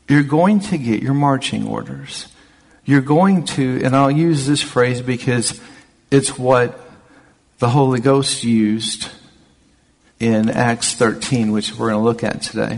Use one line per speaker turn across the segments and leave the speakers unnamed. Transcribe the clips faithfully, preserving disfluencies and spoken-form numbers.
you're going to get your marching orders. You're going to, and I'll use this phrase because it's what the Holy Ghost used in Acts thirteen, which we're going to look at today.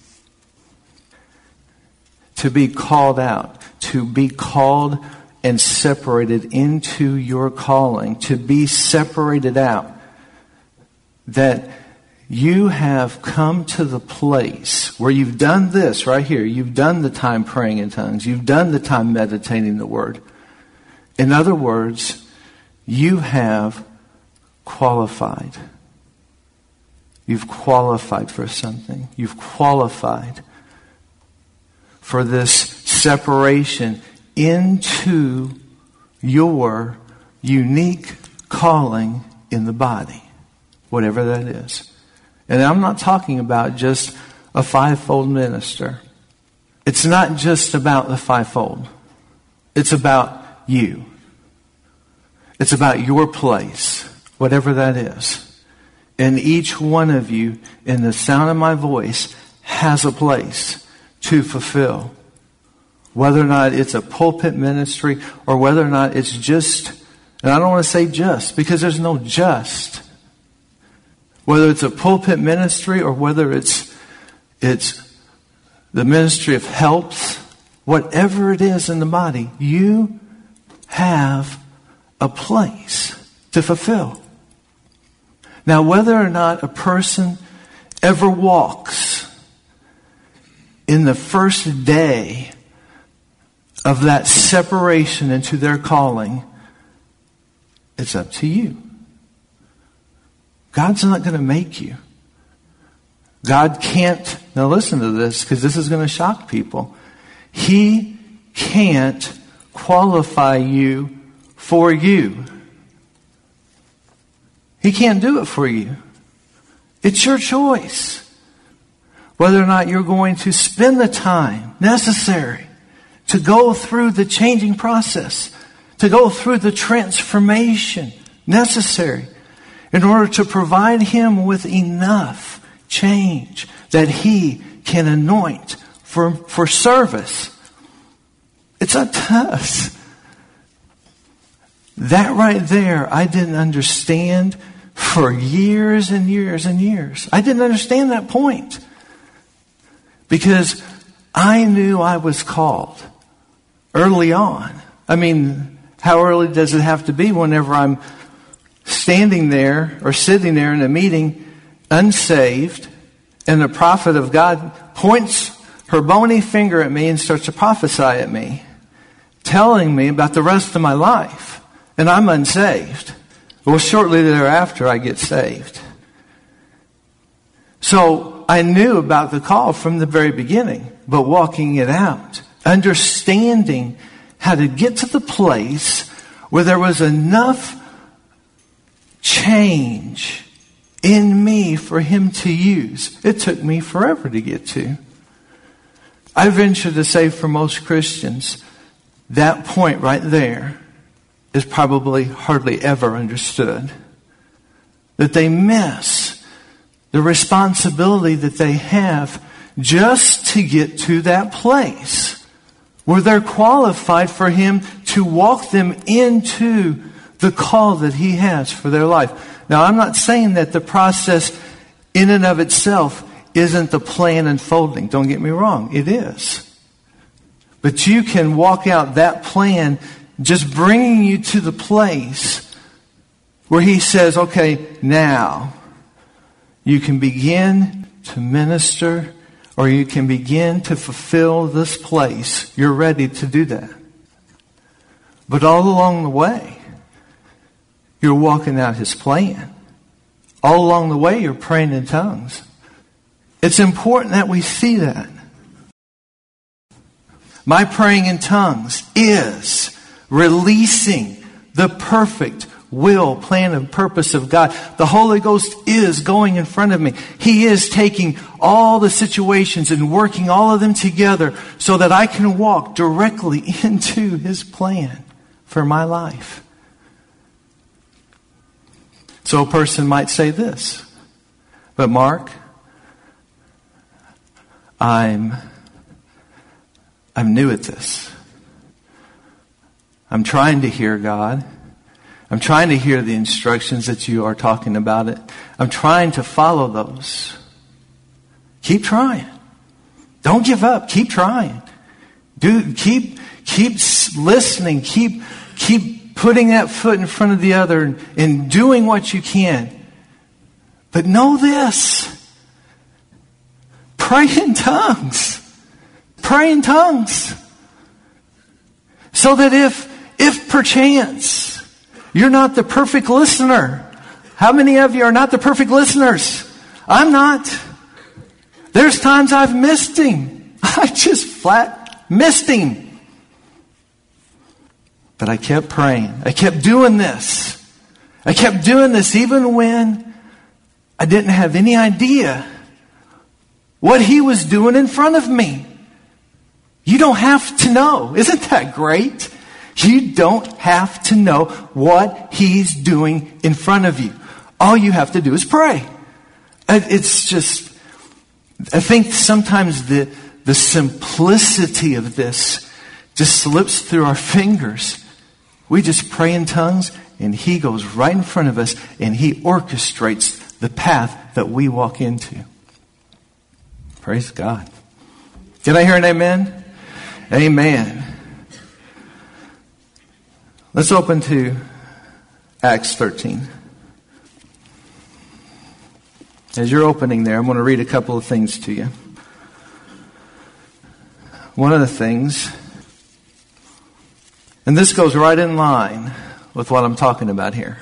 To be called out, to be called and separated into your calling, to be separated out, that you have come to the place where you've done this right here. You've done the time praying in tongues. You've done the time meditating the Word. In other words, you have qualified. You've qualified for something. You've qualified for this separation into your unique calling in the body, whatever that is. And I'm not talking about just a fivefold minister. It's not just about the fivefold. It's about you. It's about your place, whatever that is. And each one of you, in the sound of my voice, has a place to fulfill. Whether or not it's a pulpit ministry or whether or not it's just, and I don't want to say just, because there's no just. Whether it's a pulpit ministry or whether it's it's the ministry of helps, whatever it is in the body, you have a place to fulfill. Now, whether or not a person ever walks in the first day of that separation into their calling, it's up to you. God's not going to make you. God can't, now listen to this, because this is going to shock people. He can't qualify you for you. He can't do it for you. It's your choice whether or not you're going to spend the time necessary to go through the changing process, to go through the transformation necessary in order to provide him with enough change that he can anoint for, for service. It's up to us. That right there, I didn't understand for years and years and years. I didn't understand that point. Because I knew I was called early on. I mean, how early does it have to be whenever I'm standing there or sitting there in a meeting unsaved and the prophet of God points her bony finger at me and starts to prophesy at me, telling me about the rest of my life, and I'm unsaved. Well, shortly thereafter, I get saved. So I knew about the call from the very beginning, but walking it out, understanding how to get to the place where there was enough change in me for him to use. It took me forever to get to. I venture to say for most Christians, that point right there is probably hardly ever understood. That they miss the responsibility that they have just to get to that place where they're qualified for him to walk them into the call that he has for their life. Now, I'm not saying that the process in and of itself isn't the plan unfolding. Don't get me wrong. It is. But you can walk out that plan just bringing you to the place where he says, okay, now you can begin to minister or you can begin to fulfill this place. You're ready to do that. But all along the way, you're walking out his plan. All along the way, you're praying in tongues. It's important that we see that. My praying in tongues is releasing the perfect will, plan, and purpose of God. The Holy Ghost is going in front of me. He is taking all the situations and working all of them together so that I can walk directly into his plan for my life. So a person might say this, but Mark, I'm I'm new at this. I'm trying to hear God. I'm trying to hear the instructions that you are talking about it. I'm trying to follow those. Keep trying. Don't give up. Keep trying. Do keep keep listening. Keep keep putting that foot in front of the other and, and doing what you can. But know this. Pray in tongues. Pray in tongues. So that if if perchance you're not the perfect listener. How many of you are not the perfect listeners? I'm not. There's times I've missed him. I just flat missed him. But I kept praying. I kept doing this. I kept doing this even when I didn't have any idea what he was doing in front of me. You don't have to know. Isn't that great? You don't have to know what he's doing in front of you. All you have to do is pray. It's just, I think sometimes the, the simplicity of this just slips through our fingers. We just pray in tongues and he goes right in front of us and he orchestrates the path that we walk into. Praise God. Can I hear an amen? Amen. Let's open to Acts thirteen. As you're opening there, I'm going to read a couple of things to you. One of the things, and this goes right in line with what I'm talking about here.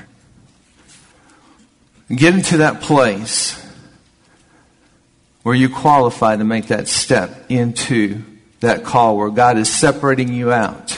Get into that place where you qualify to make that step into that call where God is separating you out.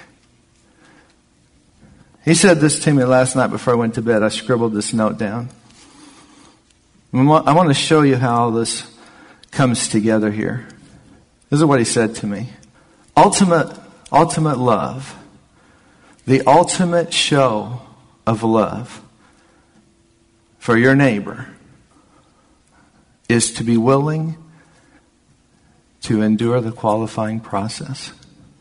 He said this to me last night before I went to bed. I scribbled this note down. I want to show you how all this comes together here. This is what he said to me. Ultimate, ultimate love, the ultimate show of love for your neighbor is to be willing to endure the qualifying process.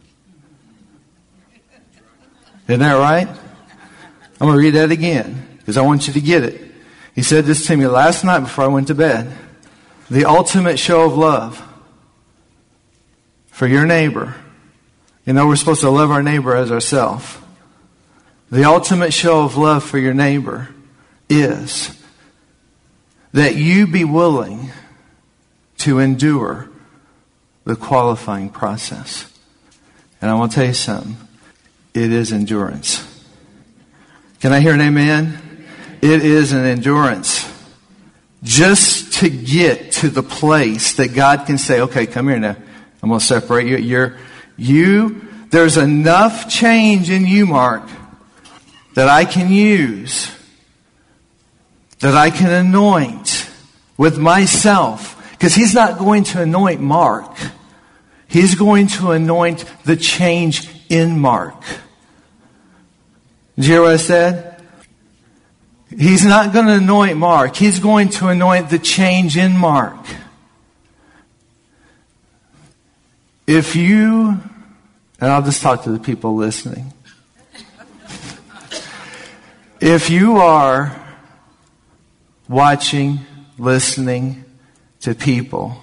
Isn't that right? I'm going to read that again because I want you to get it. He said this to me last night before I went to bed. The ultimate show of love for your neighbor. You know, we're supposed to love our neighbor as ourselves. The ultimate show of love for your neighbor is that you be willing to endure the qualifying process. And I want to tell you something. It is endurance. Can I hear an amen? It is an endurance. Just to get to the place that God can say, okay, come here now. I'm going to separate you. You're, you, there's enough change in you, Mark, that I can use, that I can anoint with myself. Because he's not going to anoint Mark. He's going to anoint the change in Mark. Did you hear what I said? He's not going to anoint Mark. He's going to anoint the change in Mark. If you, and I'll just talk to the people listening. If you are watching, listening to people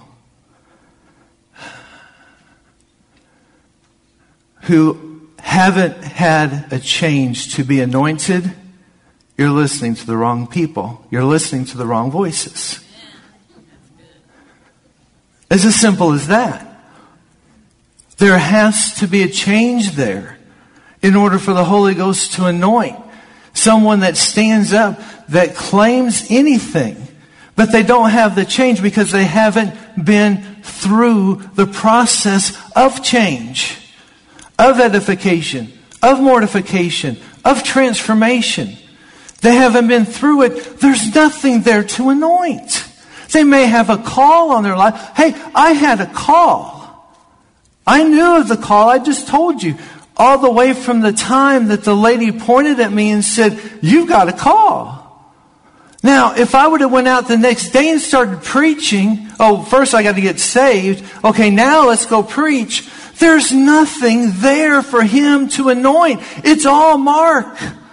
who haven't had a change to be anointed, you're listening to the wrong people. You're listening to the wrong voices. It's as simple as that. There has to be a change there in order for the Holy Ghost to anoint someone that stands up, that claims anything, but they don't have the change because they haven't been through the process of change, of edification, of mortification, of transformation. They haven't been through it. There's nothing there to anoint. They may have a call on their life. Hey, I had a call. I knew of the call. I just told you. All the way from the time that the lady pointed at me and said, you've got a call. Now, if I would have went out the next day and started preaching, oh, first I got to get saved. Okay, now let's go preach. There's nothing there for him to anoint. It's all Mark.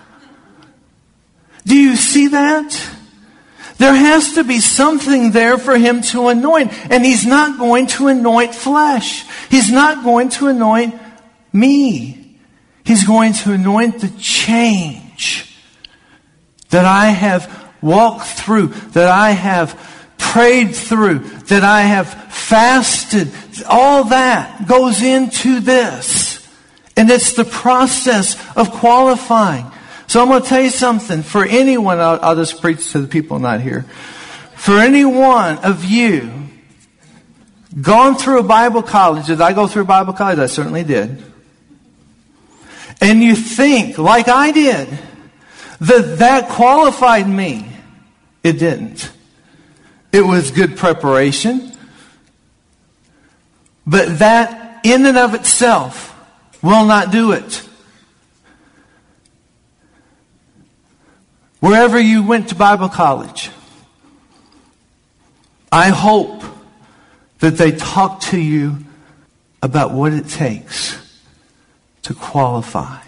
Do you see that? There has to be something there for him to anoint. And he's not going to anoint flesh. He's not going to anoint me. He's going to anoint the change that I have walked through, that I have prayed through, that I have fasted. All that goes into this. And it's the process of qualifying. So I'm going to tell you something. For anyone, I'll, I'll just preach to the people not here. For any one of you gone through a Bible college, did I go through a Bible college? I certainly did. And you think, like I did, that that qualified me. It didn't. It was good preparation. But that in and of itself will not do it. Wherever you went to Bible college, I hope that they talk to you about what it takes to qualify.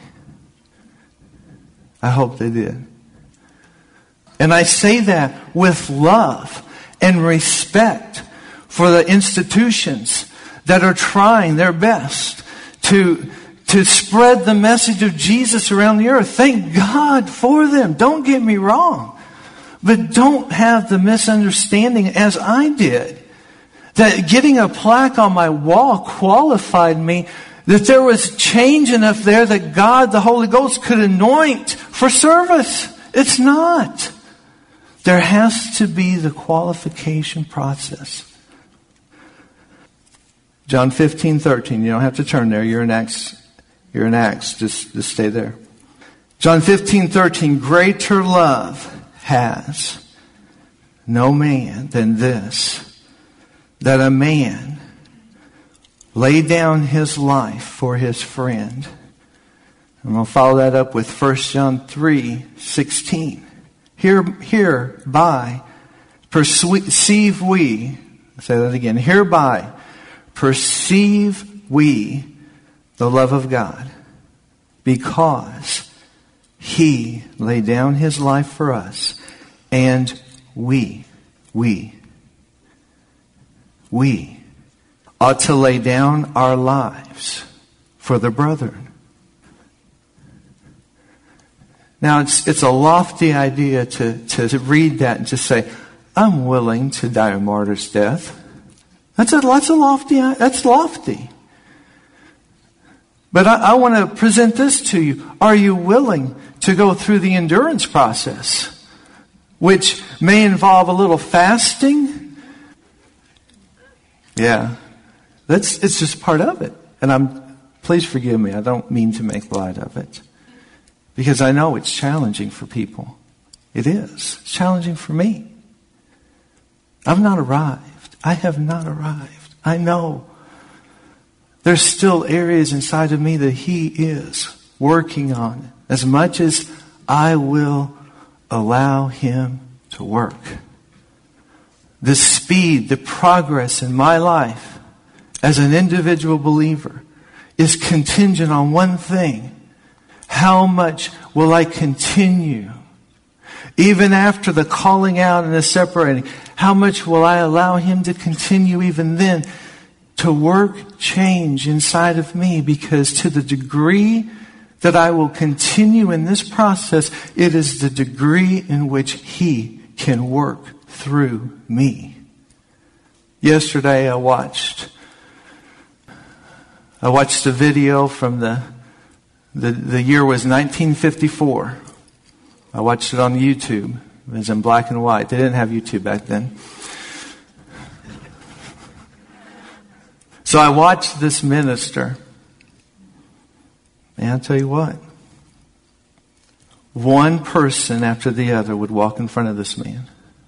I hope they did. And I say that with love and respect for the institutions that are trying their best to, to spread the message of Jesus around the earth. Thank God for them. Don't get me wrong. But don't have the misunderstanding as I did, that getting a plaque on my wall qualified me, that there was change enough there that God, the Holy Ghost, could anoint for service. It's not. There has to be the qualification process. John fifteen thirteen. You don't have to turn there. You're in Acts. You're in Acts. Just, just stay there. John fifteen thirteen. Greater love has no man than this, that a man lay down his life for his friend. I'm going to follow that up with First John three sixteen. Here, hereby perceive we, I'll say that again, hereby perceive we the love of God, because He laid down His life for us, and we, we, we ought to lay down our lives for the brethren. Now, it's it's a lofty idea to, to, to read that and to say, I'm willing to die a martyr's death. That's a, that's a lofty, that's lofty. But I, I want to present this to you. Are you willing to go through the endurance process, which may involve a little fasting? Yeah. That's, it's just part of it. And I'm, please forgive me, I don't mean to make light of it. Because I know it's challenging for people. It is. It's challenging for me. I've not arrived. I have not arrived. I know. There's still areas inside of me that He is working on. As much as I will allow Him to work. The speed, the progress in my life as an individual believer is contingent on one thing. How much will I continue? Even after the calling out and the separating, how much will I allow Him to continue even then to work change inside of me? Because to the degree that I will continue in this process, it is the degree in which He can work through me. Yesterday I watched I watched a video from the The, the year was nineteen fifty-four. I watched it on YouTube. It was in black and white. They didn't have YouTube back then. So I watched this minister. And I'll tell you what. One person after the other would walk in front of this man.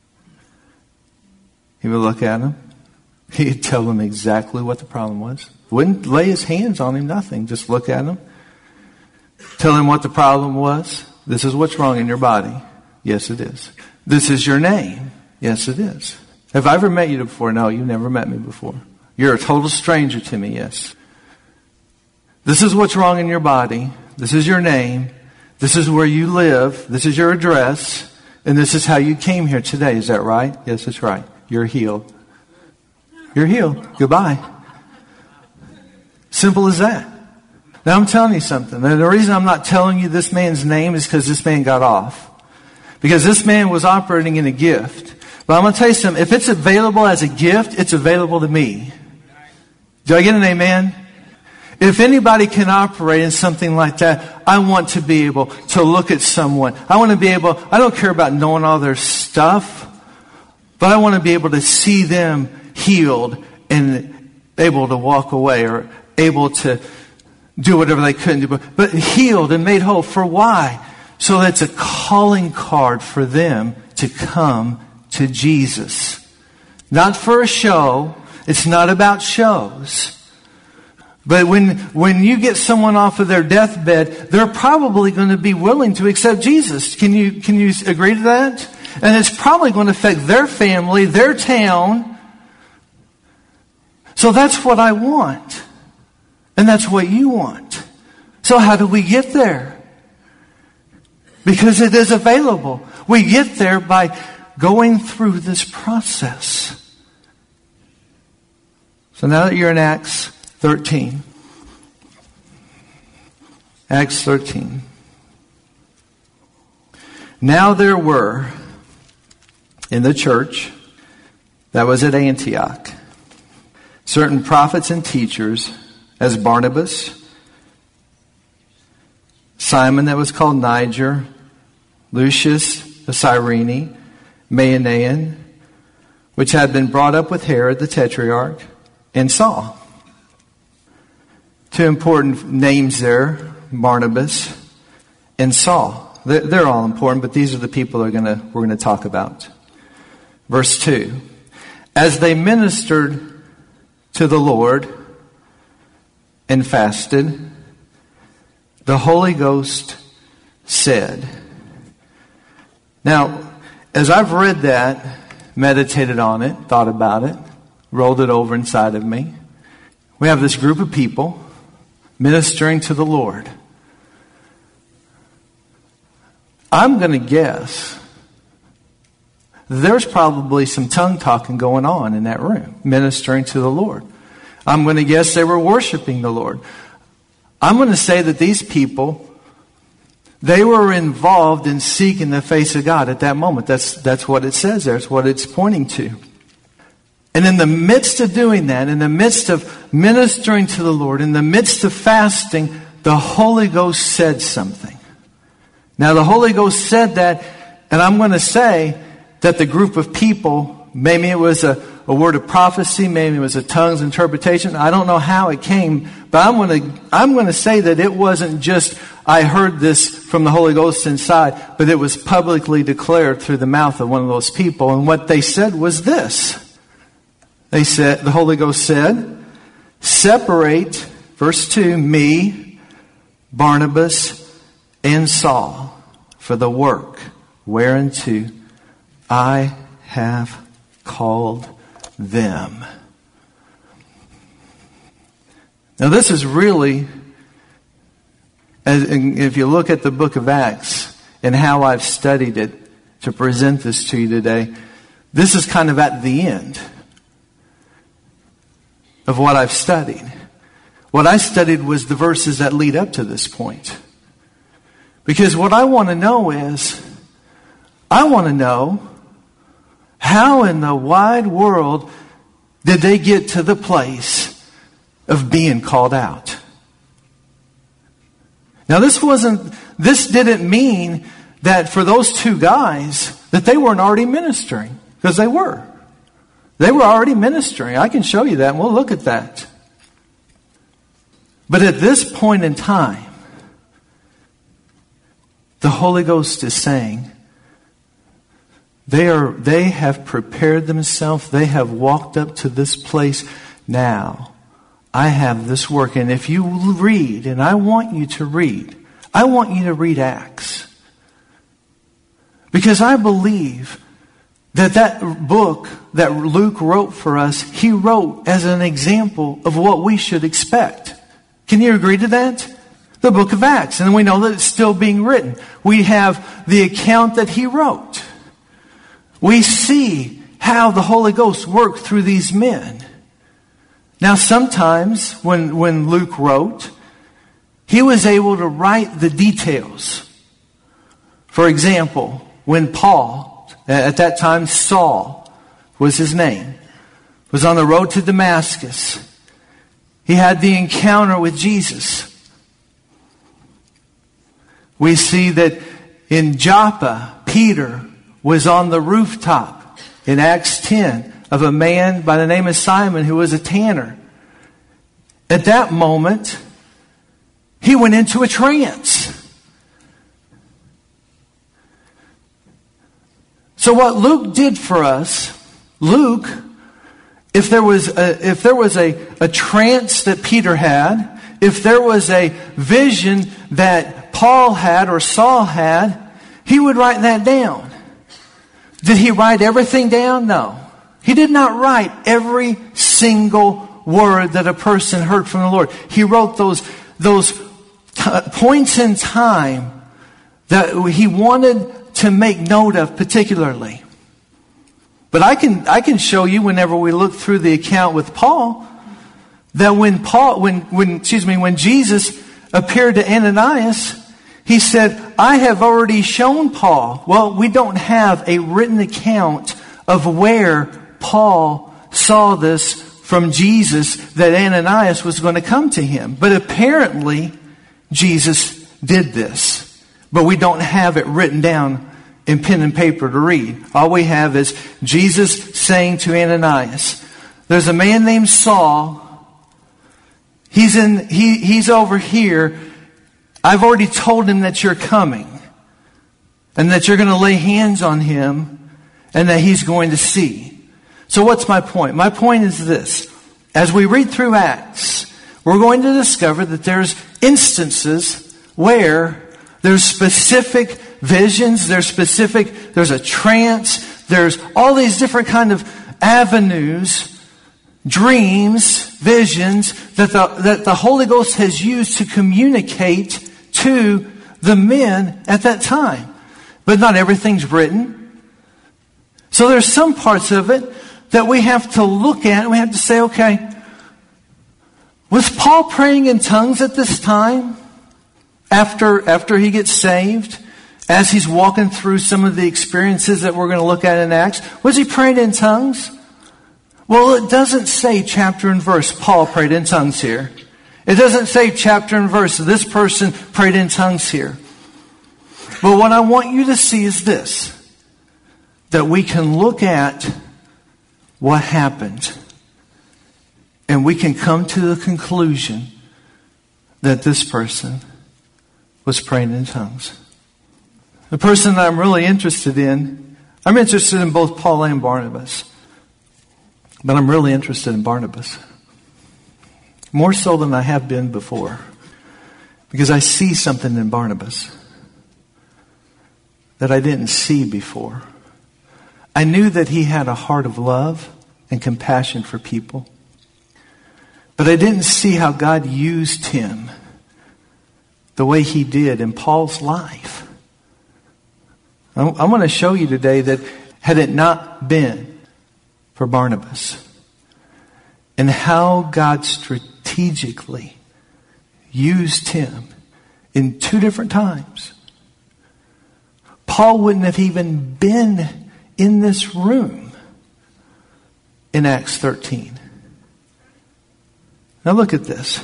He would look at him. He'd tell them exactly what the problem was. Wouldn't lay his hands on him, nothing. Just look at him. Tell him what the problem was. This is what's wrong in your body. Yes, it is. This is your name. Yes, it is. Have I ever met you before? No, you've never met me before. You're a total stranger to me, yes. This is what's wrong in your body. This is your name. This is where you live. This is your address. And this is how you came here today. Is that right? Yes, that's right. You're healed. You're healed. Goodbye. Simple as that. Now I'm telling you something. And the reason I'm not telling you this man's name is because this man got off. Because this man was operating in a gift. But I'm going to tell you something. If it's available as a gift, it's available to me. Do I get an amen? If anybody can operate in something like that, I want to be able to look at someone. I want to be able, I don't care about knowing all their stuff, but I want to be able to see them healed and able to walk away or able to do whatever they couldn't do. But, but healed and made whole. For why? So that's a calling card for them to come to Jesus. Not for a show. It's not about shows. But when when you get someone off of their deathbed, they're probably going to be willing to accept Jesus. Can you can you agree to that? And it's probably going to affect their family, their town. So that's what I want. And that's what you want. So how do we get there? Because it is available. We get there by going through this process. So now that you're in Acts thirteen. Acts thirteen. Now there were in the church that was at Antioch certain prophets and teachers, as Barnabas, Simon that was called Niger, Lucius the Cyrene, Manaen, which had been brought up with Herod the Tetrarch, and Saul. Two important names there, Barnabas and Saul. They're, they're all important, but these are the people are gonna, we're going to talk about. Verse two. As they ministered to the Lord and fasted, the Holy Ghost said. Now, as I've read that, meditated on it, thought about it, rolled it over inside of me, we have this group of people ministering to the Lord. I'm going to guess there's probably some tongue talking going on in that room, ministering to the Lord. I'm going to guess they were worshiping the Lord. I'm going to say that these people, they were involved in seeking the face of God at that moment. That's, that's what it says there. It's what it's pointing to. And in the midst of doing that, in the midst of ministering to the Lord, in the midst of fasting, the Holy Ghost said something. Now the Holy Ghost said that, and I'm going to say that the group of people, maybe it was a, a word of prophecy, maybe it was a tongues interpretation. I don't know how it came, but I'm going to, I'm going to say that it wasn't just, I heard this from the Holy Ghost inside, but it was publicly declared through the mouth of one of those people. And what they said was this. They said, the Holy Ghost said, separate, verse two, me, Barnabas, and Saul for the work whereunto I have called them. Now this is really, as, if you look at the book of Acts and how I've studied it to present this to you today, this is kind of at the end of what I've studied. What I studied was the verses that lead up to this point. Because what I want to know is, I want to know how in the wide world did they get to the place of being called out? Now this wasn't, this didn't mean that for those two guys that they weren't already ministering. Because they were. They were already ministering. I can show you that and we'll look at that. But at this point in time, the Holy Ghost is saying, they are, they have prepared themselves. They have walked up to this place. Now, I have this work. And if you read, and I want you to read, I want you to read Acts. Because I believe that that book that Luke wrote for us, he wrote as an example of what we should expect. Can you agree to that? The book of Acts. And we know that it's still being written. We have the account that he wrote. We see how the Holy Ghost worked through these men. Now sometimes when, when Luke wrote, he was able to write the details. For example, when Paul, at that time Saul was his name, was on the road to Damascus, he had the encounter with Jesus. We see that in Joppa, Peter was on the rooftop in Acts ten of a man by the name of Simon who was a tanner. At that moment, he went into a trance. So what Luke did for us, Luke, if there was a, if there was a, a trance that Peter had, if there was a vision that Paul had or Saul had, he would write that down. Did he write everything down? No. He did not write every single word that a person heard from the Lord. He wrote those, those t- points in time that he wanted to make note of particularly. But I can, I can show you whenever we look through the account with Paul, that when Paul, when, when, excuse me, when Jesus appeared to Ananias, he said, I have already shown Paul. Well, we don't have a written account of where Paul saw this from Jesus, that Ananias was going to come to him. But apparently, Jesus did this. But we don't have it written down in pen and paper to read. All we have is Jesus saying to Ananias, there's a man named Saul. He's in, he, he's over here. I've already told him that you're coming and that you're going to lay hands on him and that he's going to see. So what's my point? My point is this. As we read through Acts, we're going to discover that there's instances where there's specific visions, there's specific, there's a trance, there's all these different kind of avenues, dreams, visions that the, that the Holy Ghost has used to communicate to the men at that time. But not everything's written. So there's some parts of it that we have to look at and we have to say, okay, was Paul praying in tongues at this time? After, after he gets saved? As he's walking through some of the experiences that we're going to look at in Acts? Was he praying in tongues? Well, it doesn't say chapter and verse, Paul prayed in tongues here. It doesn't say chapter and verse, this person prayed in tongues here. But what I want you to see is this. That we can look at what happened. And we can come to the conclusion that this person was praying in tongues. The person that I'm really interested in, I'm interested in both Paul and Barnabas. But I'm really interested in Barnabas. More so than I have been before. Because I see something in Barnabas that I didn't see before. I knew that he had a heart of love and compassion for people. But I didn't see how God used him the way he did in Paul's life. I want to show you today that had it not been for Barnabas and how God strategically used him in two different times, Paul wouldn't have even been in this room in Acts thirteen. Now look at this.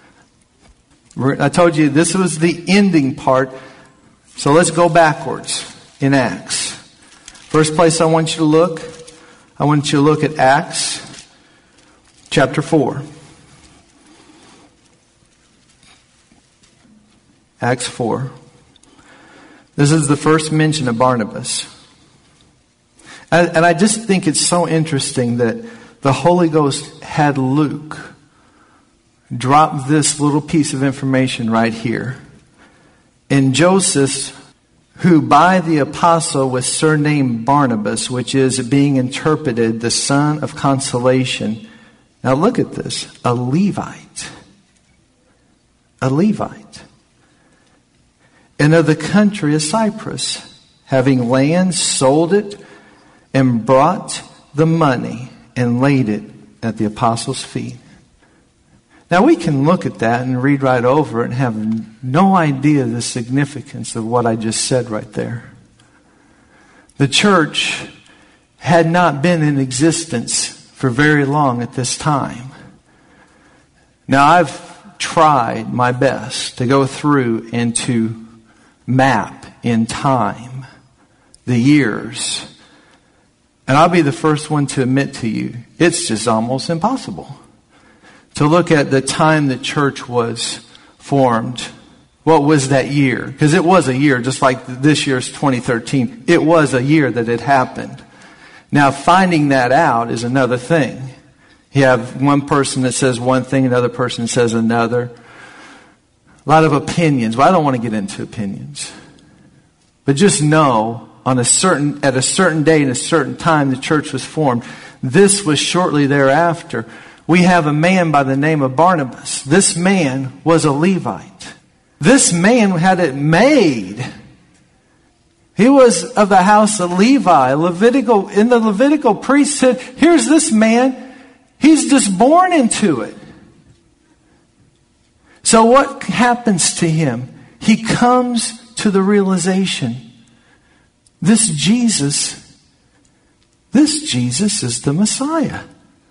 I told you this was the ending part. So let's go backwards in Acts. First place I want you to look, I want you to look at Acts chapter four. Acts four. This is the first mention of Barnabas. And, and I just think it's so interesting that the Holy Ghost had Luke drop this little piece of information right here. And Joseph, who by the apostle was surnamed Barnabas, which is being interpreted the son of consolation. Now look at this. A Levite. A Levite. And of the country of Cyprus, having land, sold it, and brought the money and laid it at the apostles' feet. Now we can look at that and read right over it and have no idea the significance of what I just said right there. The church had not been in existence for very long at this time. Now I've tried my best to go through and to map in time the years. And I'll be the first one to admit to you, it's just almost impossible to look at the time the church was formed. What was that year? Because it was a year, just like this year's twenty thirteen. It was a year that it happened. Now, finding that out is another thing. You have one person that says one thing, another person says another. A lot of opinions. Well, I don't want to get into opinions. But just know, on a certain, at a certain date and a certain time, the church was formed. This was shortly thereafter. We have a man by the name of Barnabas. This man was a Levite. This man had it made. He was of the house of Levi, Levitical, in the Levitical priesthood. Here's this man. He's just born into it. So what happens to him? He comes to the realization, this Jesus, this Jesus is the Messiah.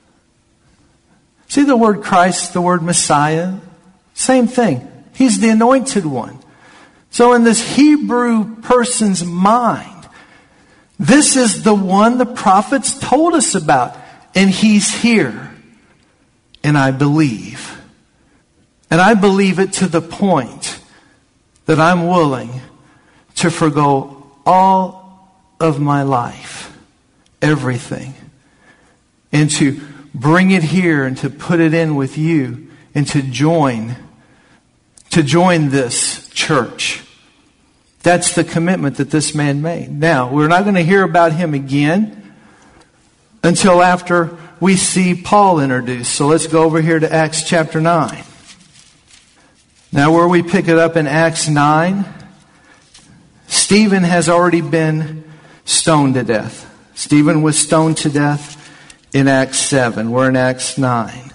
See the word Christ, the word Messiah? Same thing. He's the anointed one. So in this Hebrew person's mind, this is the one the prophets told us about. And he's here. And I believe. And I believe it to the point that I'm willing to forgo all of my life, everything, and to bring it here and to put it in with you and to join, to join this church. That's the commitment that this man made. Now, we're not going to hear about him again until after we see Paul introduced. So let's go over here to Acts chapter nine. Now, where we pick it up in Acts nine, Stephen has already been stoned to death. Stephen was stoned to death in Acts seven. We're in Acts nine.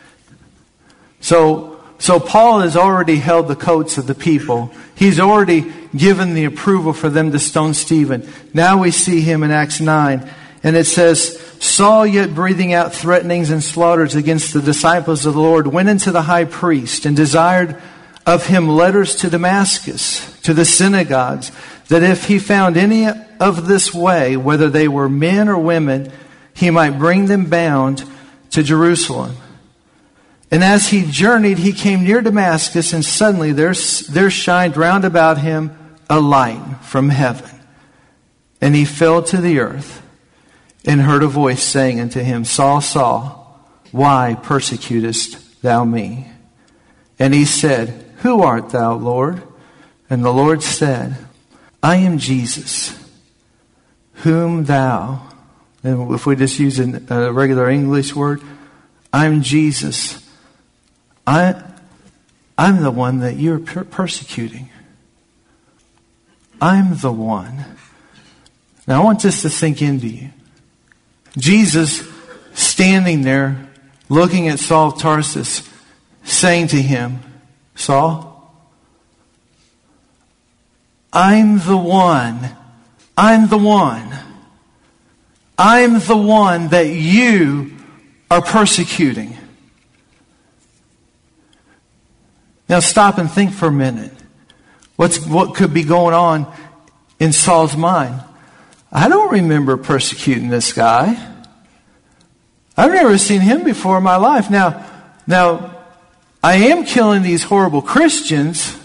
So, so Paul has already held the coats of the people. He's already given the approval for them to stone Stephen. Now we see him in Acts nine. And it says, Saul, yet breathing out threatenings and slaughters against the disciples of the Lord, went into the high priest and desired of him letters to Damascus, to the synagogues, that if he found any of this way, whether they were men or women, he might bring them bound to Jerusalem. And as he journeyed, he came near Damascus, and suddenly there, there shined round about him a light from heaven. And he fell to the earth, and heard a voice saying unto him, Saul, Saul, why persecutest thou me? And he said, Who art thou, Lord? And the Lord said, I am Jesus, whom thou, and if we just use a regular English word, I'm Jesus. I, I'm the one that you're persecuting. I'm the one. Now I want this to sink into you. Jesus standing there, looking at Saul of Tarsus, saying to him, Saul, I'm the one. I'm the one. I'm the one that you are persecuting. Now stop and think for a minute. What's, what could be going on in Saul's mind? I don't remember persecuting this guy. I've never seen him before in my life. Now, now, I am killing these horrible Christians.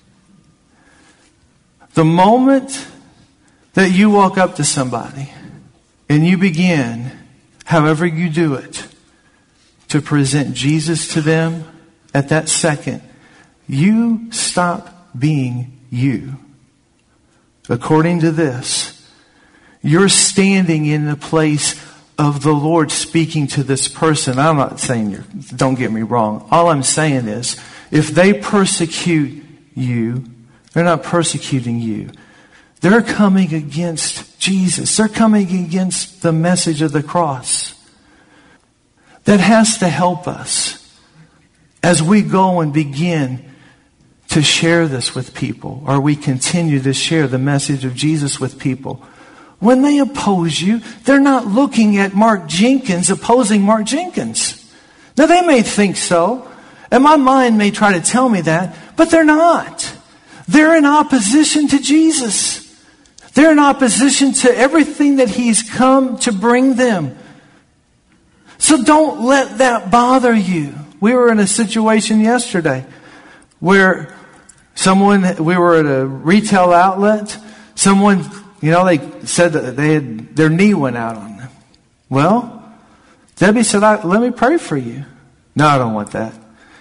The moment that you walk up to somebody and you begin, however you do it, to present Jesus to them, at that second, you stop being you. according to this, you're standing in the place of the Lord speaking to this person. I'm not saying you're, don't get me wrong. All I'm saying is, if they persecute you, they're not persecuting you. They're coming against Jesus. They're coming against the message of the cross. That has to help us as we go and begin to share this with people, or we continue to share the message of Jesus with people. When they oppose you, they're not looking at Mark Jenkins opposing Mark Jenkins. Now, they may think so, and my mind may try to tell me that, but they're not. They're in opposition to Jesus. They're in opposition to everything that He's come to bring them. So don't let that bother you. We were in a situation yesterday where someone, we were at a retail outlet, someone, you know, they said that they had, their knee went out on them. Well, Debbie said, I, let me pray for you. No, I don't want that.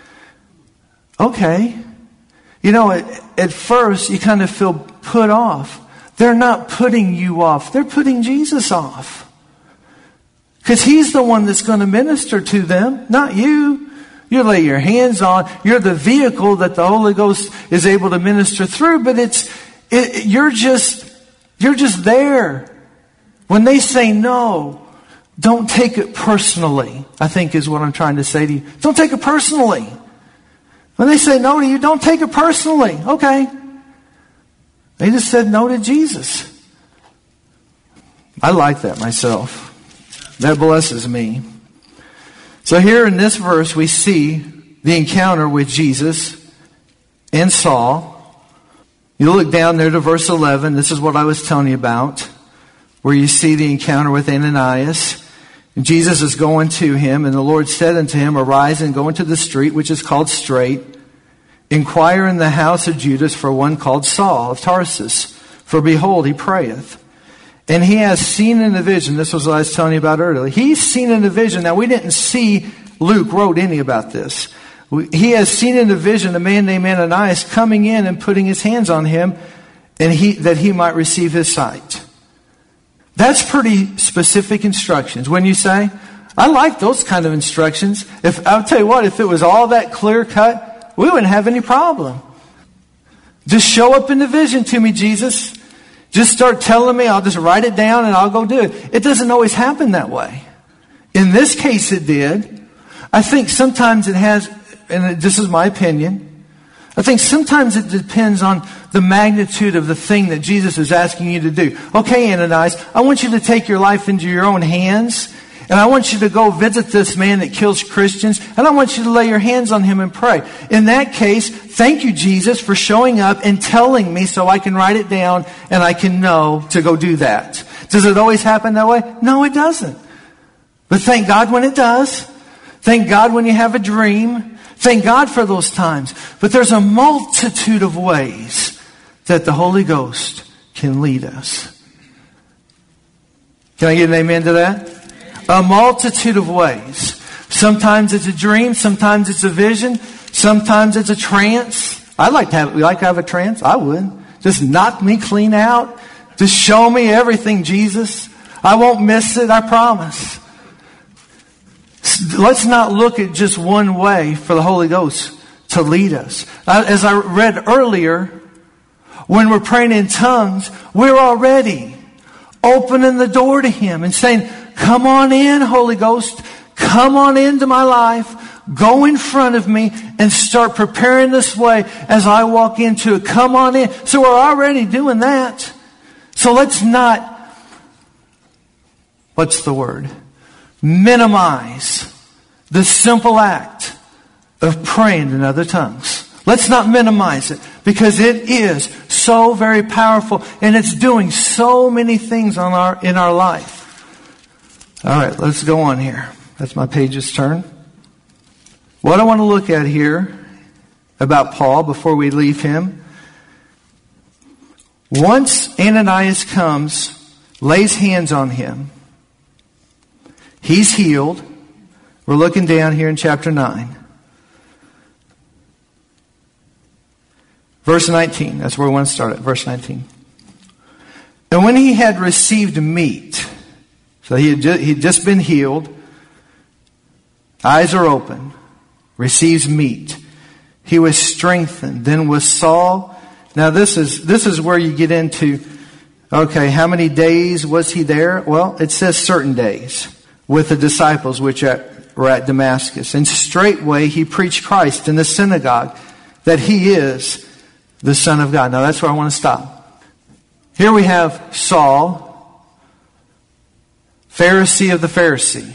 Okay. You know, at, at first you kind of feel put off. They're not putting you off. They're putting Jesus off. Because He's the one that's going to minister to them, not you. You lay your hands on. You're the vehicle that the Holy Ghost is able to minister through. But it's it, you're just you're just there. When they say no, don't take it personally, I think is what I'm trying to say to you. Don't take it personally. When they say no to you, don't take it personally. Okay. They just said no to Jesus. I like that myself. That blesses me. So here in this verse, we see the encounter with Jesus and Saul. You look down there to verse eleven. This is what I was telling you about, where you see the encounter with Ananias. And Jesus is going to him, and the Lord said unto him, Arise and go into the street, which is called Straight. Inquire in the house of Judas for one called Saul of Tarsus. For behold, he prayeth. And he has seen in a vision, this was what I was telling you about earlier. He's seen in a vision. Now, we didn't see Luke wrote any about this. He has seen in a vision a man named Ananias coming in and putting his hands on him, and he that he might receive his sight. That's pretty specific instructions. When you say, I like those kind of instructions. If I'll tell you what, if it was all that clear cut, we wouldn't have any problem. Just show up in the vision to me, Jesus. Just start telling me, I'll just write it down and I'll go do it. It doesn't always happen that way. In this case it did. I think sometimes it has, and this is my opinion, I think sometimes it depends on the magnitude of the thing that Jesus is asking you to do. Okay, Ananias, I want you to take your life into your own hands, and I want you to go visit this man that kills Christians, and I want you to lay your hands on him and pray. In that case, thank you, Jesus, for showing up and telling me so I can write it down and I can know to go do that. Does it always happen that way? No, it doesn't. But thank God when it does. Thank God when you have a dream. Thank God for those times. But there's a multitude of ways that the Holy Ghost can lead us. Can I get an amen to that? A multitude of ways. Sometimes it's a dream. Sometimes it's a vision. Sometimes it's a trance. I'd like to have, we like to have a trance. I would. Just knock me clean out. Just show me everything, Jesus. I won't miss it. I promise. Let's not look at just one way for the Holy Ghost to lead us. As I read earlier, when we're praying in tongues, we're already opening the door to Him and saying, come on in, Holy Ghost. Come on into my life. Go in front of me and start preparing this way as I walk into it. Come on in. So we're already doing that. So let's not, what's the word? Minimize the simple act of praying in other tongues. Let's not minimize it, because it is so very powerful and it's doing so many things on our in our life. All right, let's go on here. That's my page's turn. What I want to look at here about Paul before we leave him. Once Ananias comes, lays hands on him, he's healed. We're looking down here in chapter nine. Verse nineteen. That's where we want to start at. Verse nineteen. And when he had received meat, so he had just, he'd just been healed, eyes are open, receives meat. He was strengthened. Then was Saul. Now this is this is where you get into, okay, how many days was he there? Well, it says certain days with the disciples which were at Damascus. And straightway he preached Christ in the synagogue, that he is the Son of God. Now that's where I want to stop. Here we have Saul, Pharisee of the Pharisee.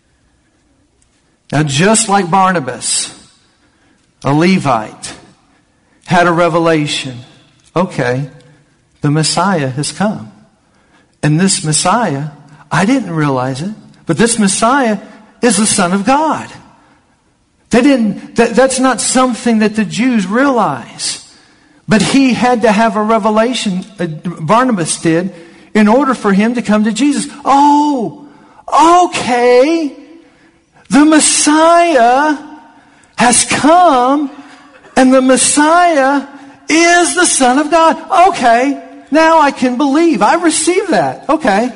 Now just like Barnabas, a Levite, had a revelation. Okay, the Messiah has come. And this Messiah, I didn't realize it, but this Messiah is the Son of God. They didn't, that, that's not something that the Jews realize. But he had to have a revelation, uh, Barnabas did, in order for him to come to Jesus. Oh, okay. The Messiah has come, and the Messiah is the Son of God. Okay, now I can believe. I receive that. Okay.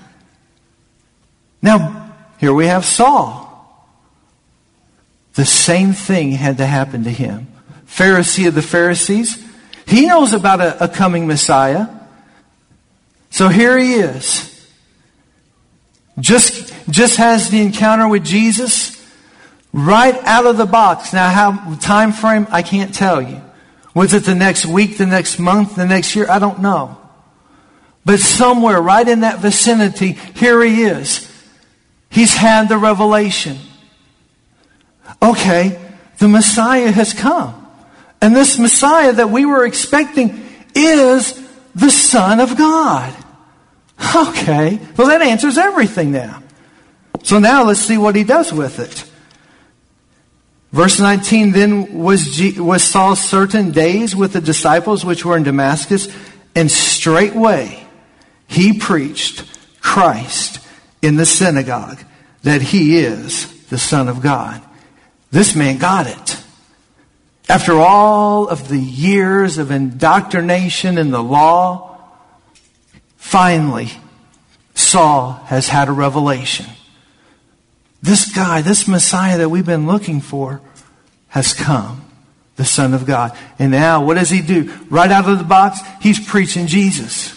Now, here we have Saul. The same thing had to happen to him. Pharisee of the Pharisees. He knows about a, a coming Messiah. So here he is. Just, just has the encounter with Jesus. Right out of the box. Now, how time frame, I can't tell you. Was it the next week, the next month, the next year? I don't know. But somewhere right in that vicinity, here he is. He's had the revelation. Okay, the Messiah has come. And this Messiah that we were expecting is the Son of God. Okay, well that answers everything now. So now let's see what he does with it. Verse nineteen, then was, G- was Saul certain days with the disciples which were in Damascus, and straightway he preached Christ in the synagogue, that he is the Son of God. This man got it. After all of the years of indoctrination in the law, finally, Saul has had a revelation. This guy, this Messiah that we've been looking for, has come, the Son of God. And now, what does he do? Right out of the box, he's preaching Jesus.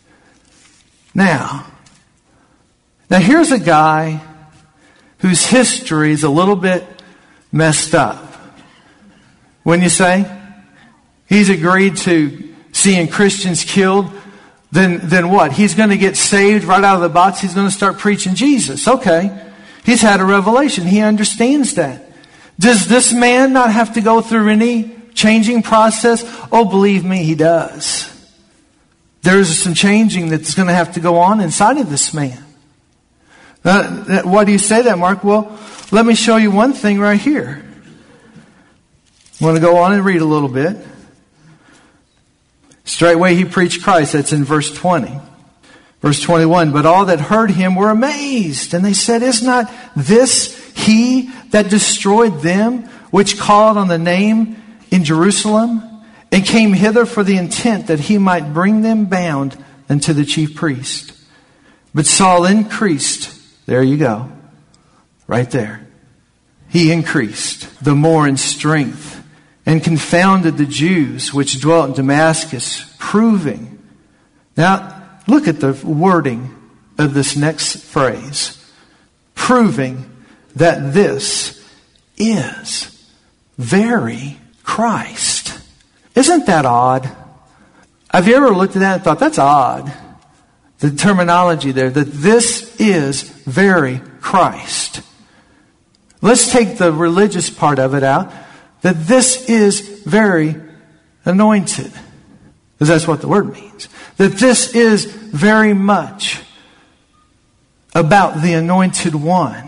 Now, now here's a guy whose history is a little bit messed up. Wouldn't you say? He's agreed to seeing Christians killed. Then, then what? He's going to get saved right out of the box. He's going to start preaching Jesus. Okay. He's had a revelation. He understands that. Does this man not have to go through any changing process? Oh, believe me, he does. There's some changing that's going to have to go on inside of this man. Uh, why do you say that, Mark? Well, let me show you one thing right here. I want to go on and read a little bit. Straightway he preached Christ. That's in verse twenty. Verse twenty-one. But all that heard him were amazed. And they said, is not this he that destroyed them which called on the name in Jerusalem, and came hither for the intent that he might bring them bound unto the chief priest? But Saul increased. There you go. Right there. He increased the more in strength, and confounded the Jews which dwelt in Damascus, proving. Now, look at the wording of this next phrase. Proving that this is very Christ. Isn't that odd? Have you ever looked at that and thought, that's odd? The terminology there, that this is very Christ. Let's take the religious part of it out. That this is very anointed. Because that's what the word means. That this is very much about the anointed one.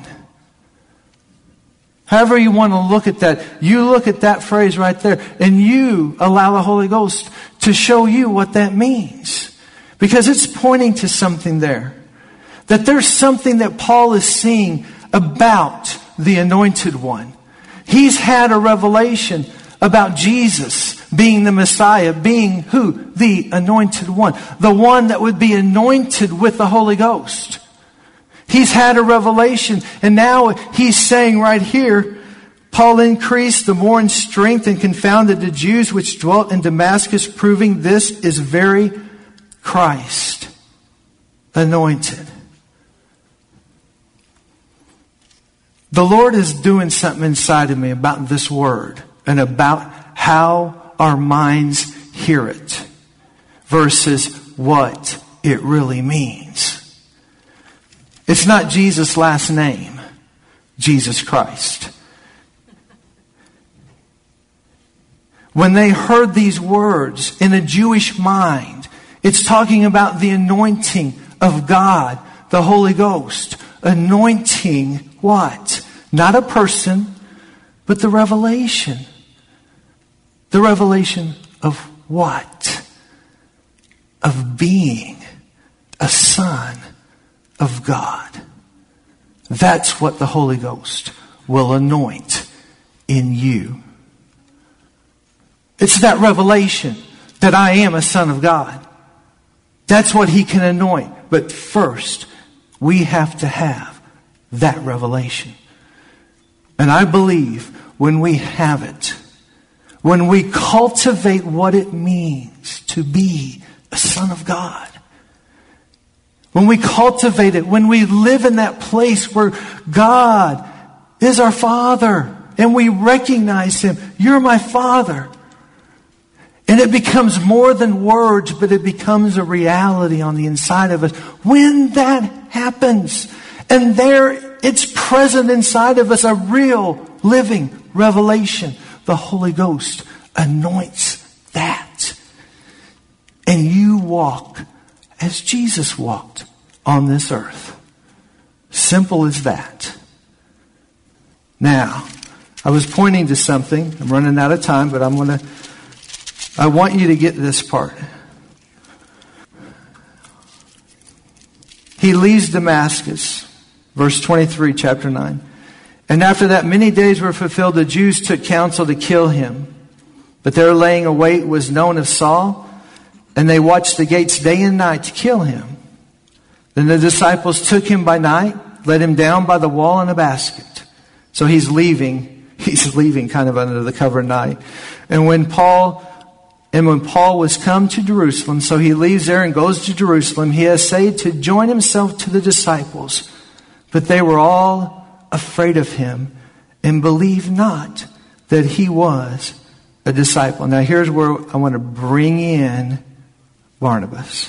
However you want to look at that, you look at that phrase right there and you allow the Holy Ghost to show you what that means. Because it's pointing to something there. That there's something that Paul is seeing about the anointed one. He's had a revelation about Jesus, being the Messiah, being who? The anointed one. The one that would be anointed with the Holy Ghost. He's had a revelation, and now he's saying right here, Paul increased the more in strength and confounded the Jews which dwelt in Damascus, proving this is very Christ, anointed. The Lord is doing something inside of me about this word and about how our minds hear it versus what it really means. It's not Jesus' last name, Jesus Christ. When they heard these words in a Jewish mind, it's talking about the anointing of God, the Holy Ghost. Anointing what? Not a person, but the revelation. The revelation of what? Of being a son of God. That's what the Holy Ghost will anoint in you. It's that revelation that I am a son of God. That's what He can anoint. But first, we have to have that revelation. And I believe when we have it, when we cultivate what it means to be a son of God, when we cultivate it, when we live in that place where God is our Father and we recognize Him, you're my Father. And it becomes more than words, but it becomes a reality on the inside of us. When that happens, and there it's present inside of us, a real living revelation, the Holy Ghost anoints that. And you walk as Jesus walked on this earth. Simple as that. Now, I was pointing to something. I'm running out of time, but I'm going to I want you to get this part. He leaves Damascus, verse twenty-three, chapter nine. And after that many days were fulfilled, the Jews took counsel to kill him. But their laying await was known of Saul, and they watched the gates day and night to kill him. Then the disciples took him by night, let him down by the wall in a basket. So he's leaving. He's leaving kind of under the cover of night. And when Paul... And when Paul was come to Jerusalem, so he leaves there and goes to Jerusalem, he essayed to join himself to the disciples. But they were all afraid of him and believed not that he was a disciple. Now here's where I want to bring in Barnabas.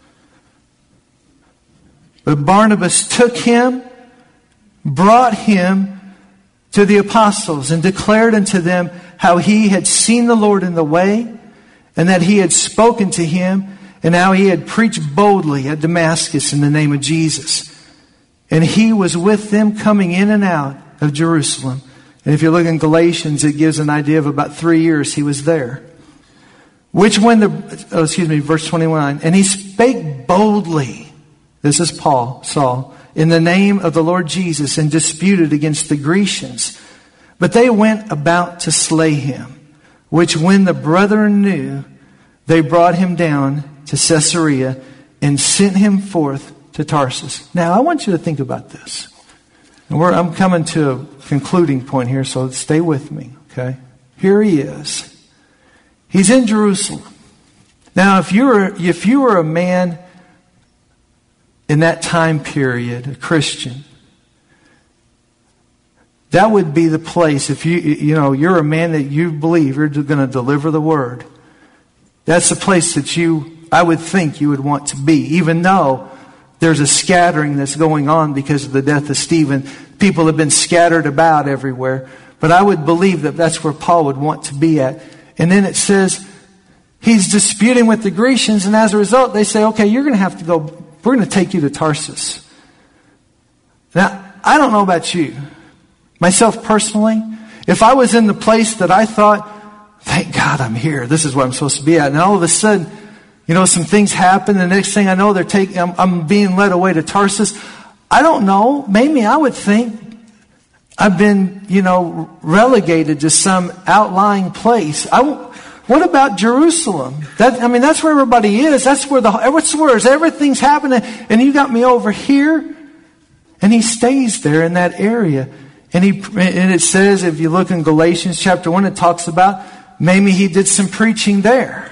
But Barnabas took him, brought him to the apostles, and declared unto them how he had seen the Lord in the way, and that he had spoken to him, and how he had preached boldly at Damascus in the name of Jesus. And he was with them coming in and out of Jerusalem. And if you look in Galatians, it gives an idea of about three years he was there. Which when the, oh, excuse me, verse twenty-one. And he spake boldly, this is Paul, Saul, in the name of the Lord Jesus, and disputed against the Grecians. But they went about to slay him. Which when the brethren knew, they brought him down to Caesarea and sent him forth to Tarsus. Now, I want you to think about this. And we're, I'm coming to a concluding point here, so stay with me, okay? Here he is. He's in Jerusalem. Now, if you were, if you were a man in that time period, a Christian, that would be the place. If you, you know, you're a man that you believe you're going to deliver the word. That's the place that you, I would think you would want to be. Even though there's a scattering that's going on because of the death of Stephen. People have been scattered about everywhere. But I would believe that that's where Paul would want to be at. And then it says, he's disputing with the Grecians. And as a result, they say, okay, you're going to have to go, we're going to take you to Tarsus. Now, I don't know about you. Myself personally, if I was in the place that I thought, thank God I'm here, this is where I'm supposed to be at, and all of a sudden, you know, some things happen, the next thing I know, they're taking, I'm, I'm being led away to Tarsus. I don't know, maybe I would think I've been, you know, relegated to some outlying place. I, What about Jerusalem? That, I mean, that's where everybody is. That's where the, that's where everything's happening. And you got me over here. And he stays there in that area. And he, and it says, if you look in Galatians chapter one, it talks about maybe he did some preaching there.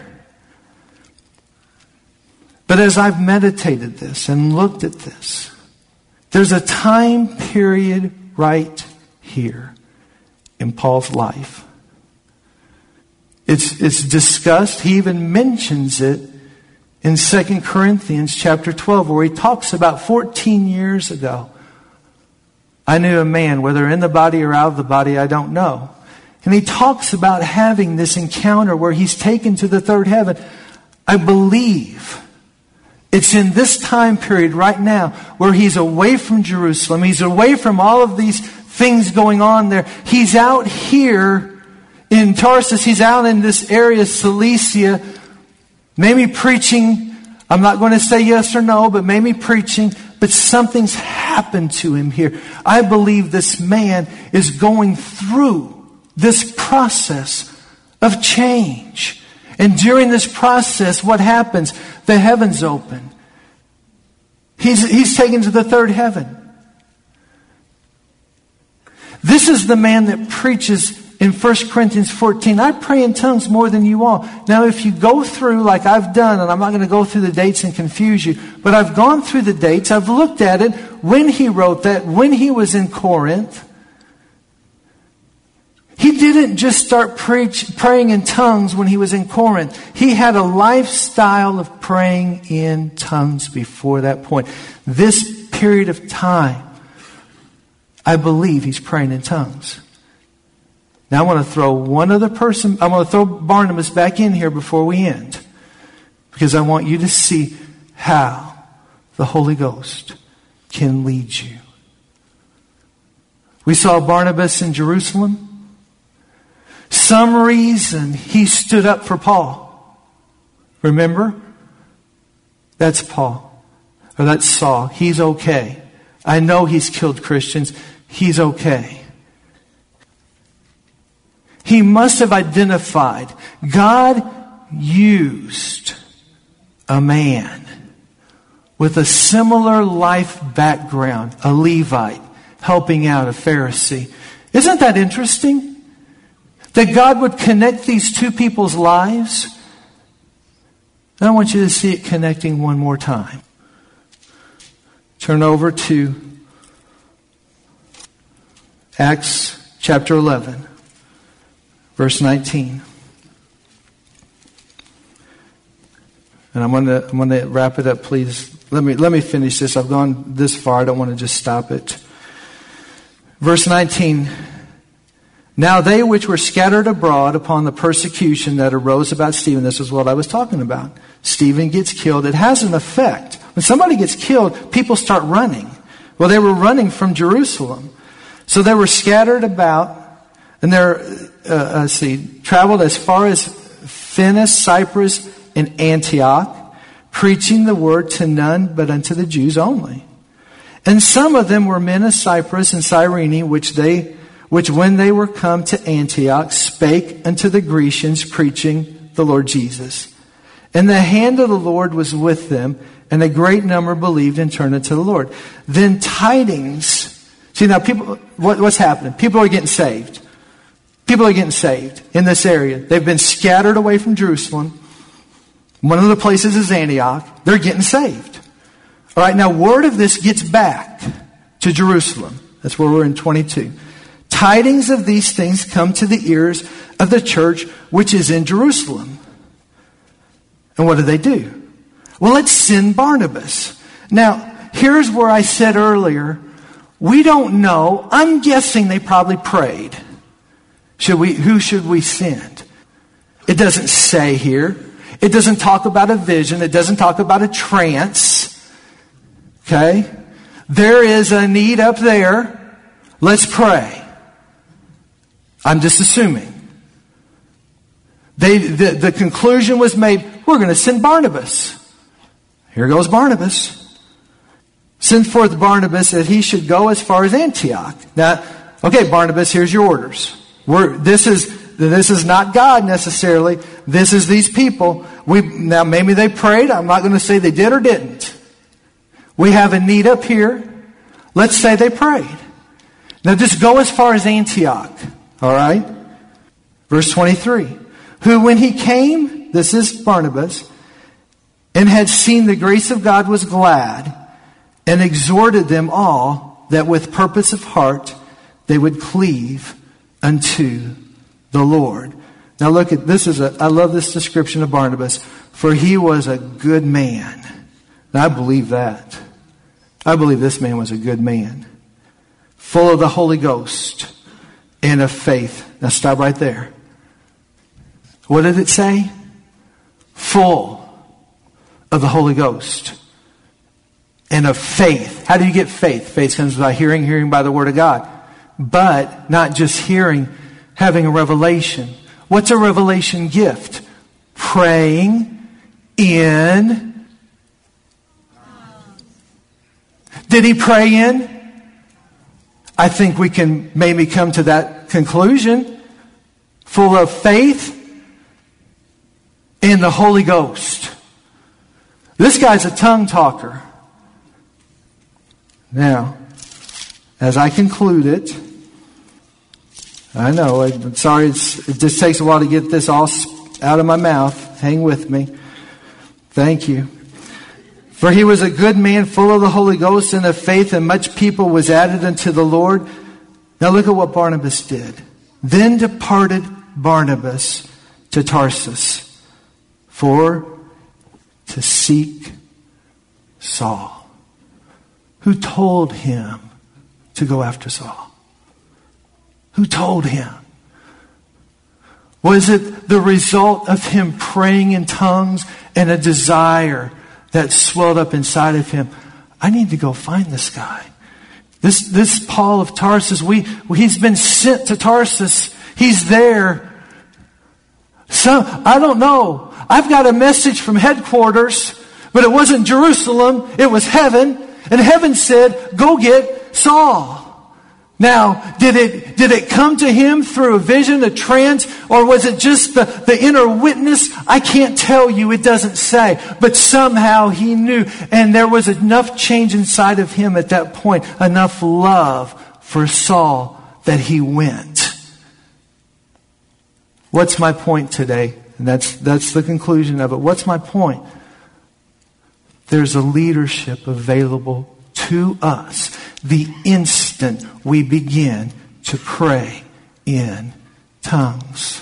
But as I've meditated this and looked at this, there's a time period right here in Paul's life. It's, it's discussed. He even mentions it in Second Corinthians chapter twelve, where he talks about fourteen years ago. I knew a man, whether in the body or out of the body, I don't know. And he talks about having this encounter where he's taken to the third heaven. I believe it's in this time period right now where he's away from Jerusalem. He's away from all of these things going on there. He's out here in Tarsus. He's out in this area, Cilicia, maybe preaching. I'm not going to say yes or no, but maybe preaching. But something's happened to him here. I believe this man is going through this process of change. And during this process, what happens? The heavens open. He's, he's taken to the third heaven. This is the man that preaches in First Corinthians fourteen, I pray in tongues more than you all. Now, if you go through like I've done, and I'm not going to go through the dates and confuse you, but I've gone through the dates. I've looked at it, when he wrote that, when he was in Corinth. He didn't just start preach, praying in tongues when he was in Corinth. He had a lifestyle of praying in tongues before that point. This period of time, I believe he's praying in tongues. Now I want to throw one other person, I want to throw Barnabas back in here before we end. Because I want you to see how the Holy Ghost can lead you. We saw Barnabas in Jerusalem. Some reason he stood up for Paul. Remember? That's Paul. Or that's Saul. He's okay. I know he's killed Christians. He's okay. He must have identified. God used a man with a similar life background, a Levite, helping out a Pharisee. Isn't that interesting? That God would connect these two people's lives. And I want you to see it connecting one more time. Turn over to Acts chapter eleven, verse nineteen. And I'm going to I'm going to wrap it up, please. Let me let me finish this. I've gone this far. I don't want to just stop it. Verse nineteen. Now they which were scattered abroad upon the persecution that arose about Stephen, this is what I was talking about. Stephen gets killed. It has an effect. When somebody gets killed, people start running. Well, they were running from Jerusalem. So they were scattered about, and they're, uh, let's see, traveled as far as Phoenix, Cyprus, and Antioch, preaching the word to none but unto the Jews only. And some of them were men of Cyprus and Cyrene, which they which when they were come to Antioch, spake unto the Grecians, preaching the Lord Jesus. And the hand of the Lord was with them, and a great number believed and turned unto the Lord. Then tidings, see now people, what, what's happening? People are getting saved. People are getting saved in this area. They've been scattered away from Jerusalem. One of the places is Antioch. They're getting saved. All right, now word of this gets back to Jerusalem. That's where we're in twenty-two. Tidings of these things come to the ears of the church which is in Jerusalem. And what do they do? Well, let's send Barnabas. Now, here's where I said earlier, we don't know. I'm guessing they probably prayed. Should we, who should we send? It doesn't say here. It doesn't talk about a vision. It doesn't talk about a trance. Okay? There is a need up there. Let's pray. I'm just assuming. They, the, the conclusion was made, we're going to send Barnabas. Here goes Barnabas. Send forth Barnabas that he should go as far as Antioch. Now, okay, Barnabas, here's your orders. We're, this is this is not God necessarily. This is these people. We, now maybe they prayed. I'm not going to say they did or didn't. We have a need up here. Let's say they prayed. Now just go as far as Antioch. All right? Verse twenty-three. Who when he came, this is Barnabas, and had seen the grace of God was glad, and exhorted them all that with purpose of heart they would cleave unto the Lord. Now look at, this is a, I love this description of Barnabas. For he was a good man. And I believe that. I believe this man was a good man. Full of the Holy Ghost and of faith. Now stop right there. What did it say? Full of the Holy Ghost and of faith. How do you get faith? Faith comes by hearing, hearing by the Word of God. But not just hearing, having a revelation. What's a revelation gift? Praying in. Did he pray in? I think we can maybe come to that conclusion. Full of faith and the Holy Ghost. This guy's a tongue talker. Now, as I conclude it, I know, I'm sorry, it's, it just takes a while to get this all out of my mouth. Hang with me. Thank you. For he was a good man, full of the Holy Ghost and of faith, and much people was added unto the Lord. Now look at what Barnabas did. Then departed Barnabas to Tarsus for to seek Saul. Who told him to go after Saul? Who told him? Was it the result of him praying in tongues and a desire that swelled up inside of him? I need to go find this guy. This, this Paul of Tarsus, we, he's been sent to Tarsus. He's there. So, I don't know. I've got a message from headquarters, but it wasn't Jerusalem. It was heaven. And heaven said, go get Saul. Now, did it, did it come to him through a vision, a trance, or was it just the, the inner witness? I can't tell you. It doesn't say. But somehow he knew. And there was enough change inside of him at that point. Enough love for Saul that he went. What's my point today? And that's, that's the conclusion of it. What's my point? There's a leadership available to us the instant we begin to pray in tongues.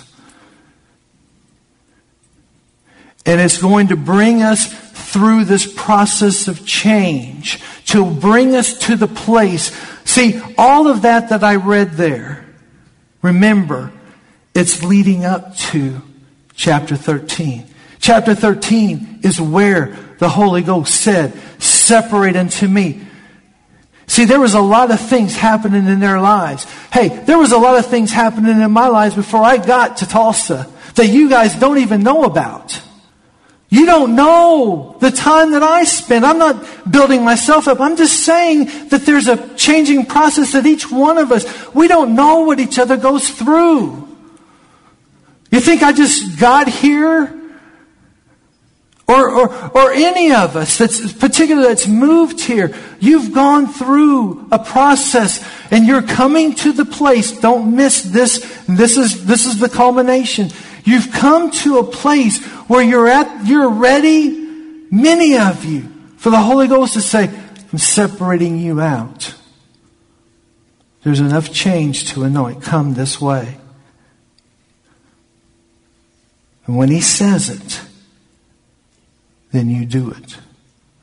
And it's going to bring us through this process of change, to bring us to the place. See, all of that that I read there, remember, it's leading up to chapter thirteen. Chapter thirteen is where the Holy Ghost said, separate unto me. See, there was a lot of things happening in their lives. Hey, there was a lot of things happening in my lives before I got to Tulsa that you guys don't even know about. You don't know the time that I spent. I'm not building myself up. I'm just saying that there's a changing process that each one of us, we don't know what each other goes through. You think I just got here? Or, or, or any of us that's particularly that's moved here, you've gone through a process and you're coming to the place. Don't miss this. This is, this is the culmination. You've come to a place where you're at, you're ready, many of you, for the Holy Ghost to say, I'm separating you out. There's enough change to anoint. Come this way. And when He says it, then you do it.